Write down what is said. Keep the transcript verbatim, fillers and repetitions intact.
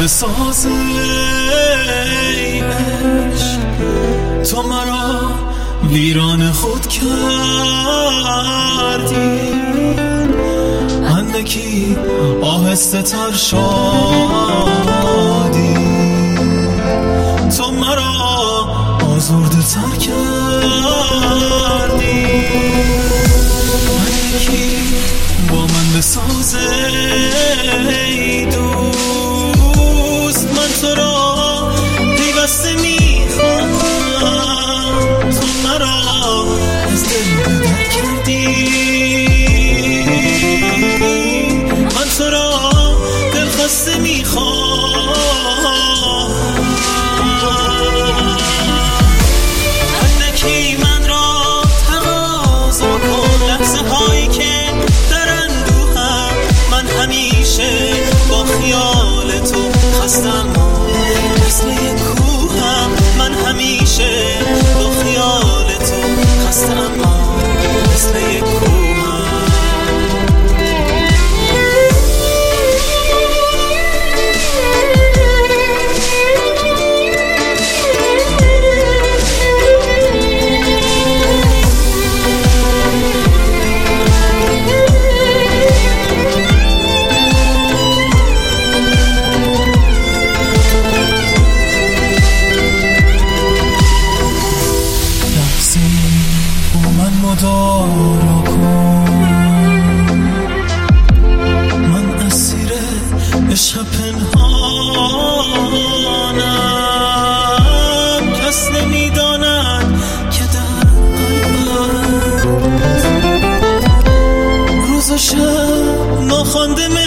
بساز ای عشق، تو مرا ویران خود کردی. اندکی آهسته تر شادی، تو مرا آزرده تر کردی. اندکی با من بساز ای دوست، من تو را پیوسته میخواهم. تو مرا از دل بدر کردی، من تو را دلخواسته میخواهم. اندکی من را تقاضا کن، لحظه هایی که در اندوهم. من همیشه با خیال تو خستم، مثل یک کوهم. من همیشه با خیال تو خستم، مثل یک کوهم. مدارا کن، من اسیر عشق پنهانم. کس نمیداند که در قلبم روز و شب ناخوانده